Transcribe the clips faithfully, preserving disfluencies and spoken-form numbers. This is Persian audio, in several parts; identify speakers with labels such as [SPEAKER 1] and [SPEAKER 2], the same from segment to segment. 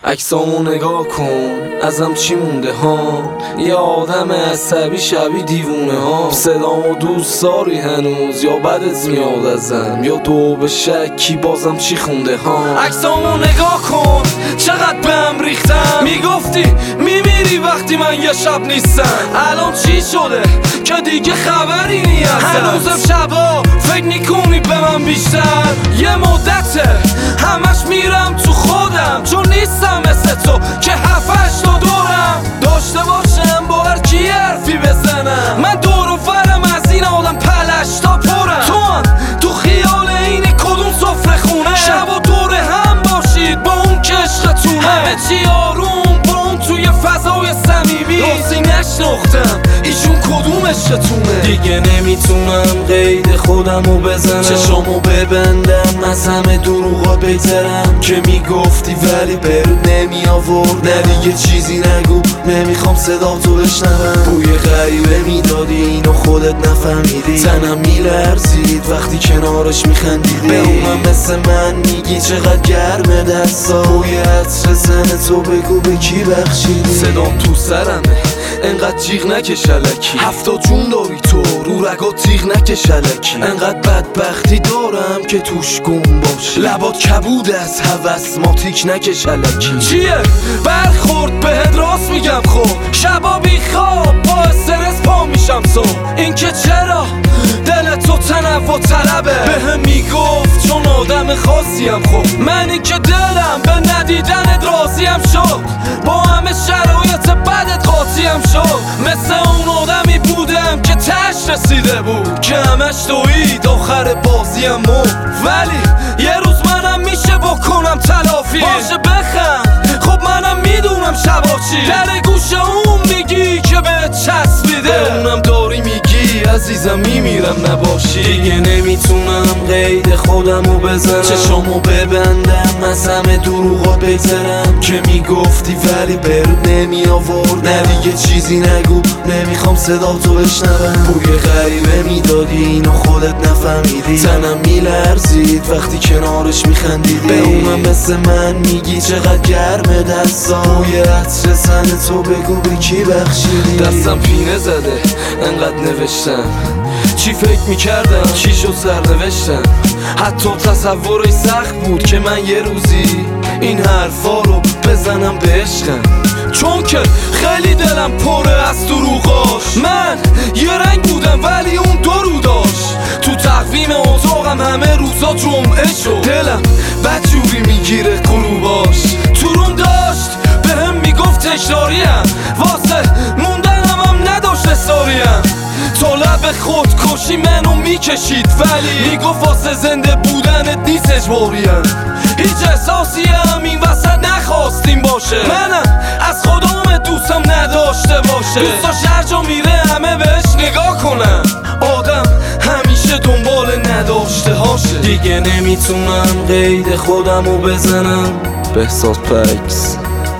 [SPEAKER 1] عکسامو نگاه کن ازم چی مونده ها، یه آدم عصبی شبیه دیوونه ها. صدامو دوست داری هنوز یا بدت میاد ازم، یا دو به شکی بازم چی خونده ها. عکسامو نگاه کن چقدر بهم ریختم، میگفتی میمیری وقتی من یه شب نیستم. الان چی شده که دیگه خبری نی ازم؟ هنوزم شبا فکر میکنی به من بیشتر؟ یه مدته همش میرم تو خودم، چون نیستم مثل تو که هفتش تا دورم داشته باشم با هر کی حرفی بزنم. من دور و فرم از این آدم پلش تا پرم، تو هم تو خیال اینی کدوم سفره خونه؟ شب و دور هم باشید با اون که عشقتونه، همه چی آروم با اون توی فضای صمیمی. راستی نشناختم ایشون کدوم عشقتونه؟ دیگه نمیتونم قید خودمو بزنم، چشامو ببندم از همه دروغا بگذرم که میگفتی ولی برود نمی آورد. نه دیگه چیزی نگو نمیخوام صدا تو بشنوم. بوی غریبه میدادی اینو خودت نفهمیدی، تنم میلرزید وقتی کنارش میخندیدی. به اونم مثل من میگی چقدر گرمه دستا، بوی عطر زن تو بگو به کی بخشیدی. صدام تو سرمه انقدر جیغ نکش الکی، هفتا جون داری تو رو رگا تیغ نکش الکی. انقدر بدبختی دارم که توش گم باش، لبات کبود از هوس ماتیک نکش الکی. چیه برخورد بهت راست میگم، خب شبا بی خواب با استرس پا میشم صبح. این که چرا دل تو تنوع طلبه، بهم میگفت چون آدم خاصیم. خب منی که دلم به ندیدنت راضیم شد، با همه شرایط بدت قاطیم شد. مثل اون آدمی بودم که تش رسیده بود، که همش دوید آخر بازیم مرد. ولی یه روز منم میشه بکنم تلافی، باشه بخند خب منم میدونم شبا چی. در گوش اون میگی که به چسبیده، به اونم داری میگی عزیزم میمیرم نباشی. دیگه نمیتونم قید خودمو بزنم، چشامو ببندم از همه دروغا بگذرم که میگفتی ولی برود نمی آورد. نه دیگه چیزی نگو نمیخوام صدا تو بشنوم. بوی غریبه میدادی اینو خودت نفهمیدی، تنم میلرزید وقتی کنارش میخندیدی. به اونم مثل من میگی چقدر گرمه دستا، بوی عطر زن تو بگو به کی بخشیدی. دستم پینه زده انقدر نوشتم، چی فکر میکردم چی شد سرنوشتم. حتی تصورش سخت بود که من یه روزی این حرفا رو بزنم به عشقم، چون که خیلی دلم پره از دروغاش. من یه رنگ بودم ولی اون دو رو داشت، تو تقویم اتاقم همه روزا جمعه شد. دلم بدجوری میگیره غروباش، تو روم داشت بهم میگفت تکراریم، واسه موندنم هم نداشت اصراریم. تا لب خود کشی منو میکشید ولی میگفت واسه زنده بودنت نیست اجباریم. هیچ احساسی هم این وسط نخواستیم باشه، منم از خودم دوستم نداشته باشه. دوستاش هر جا میره همه بهش نگاه کنم، آدم همیشه دنبال نداشته هاشه. دیگه نمیتونم قید خودمو بزنم. بهزاد پکس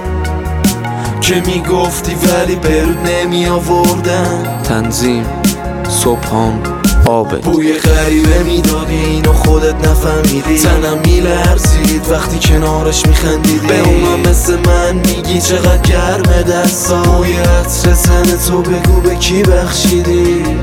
[SPEAKER 1] که میگفتی ولی برود نمی آوردن. تنظیم صبحان آبه. بوی غریبه میدادی اینو خودت نفهمیدی، تنم میلرزید وقتی کنارش میخندیدی. به اونم مثل من میگی چقدر گرمه دستا، بوی عطر زن تو بگو به کی بخشیدی.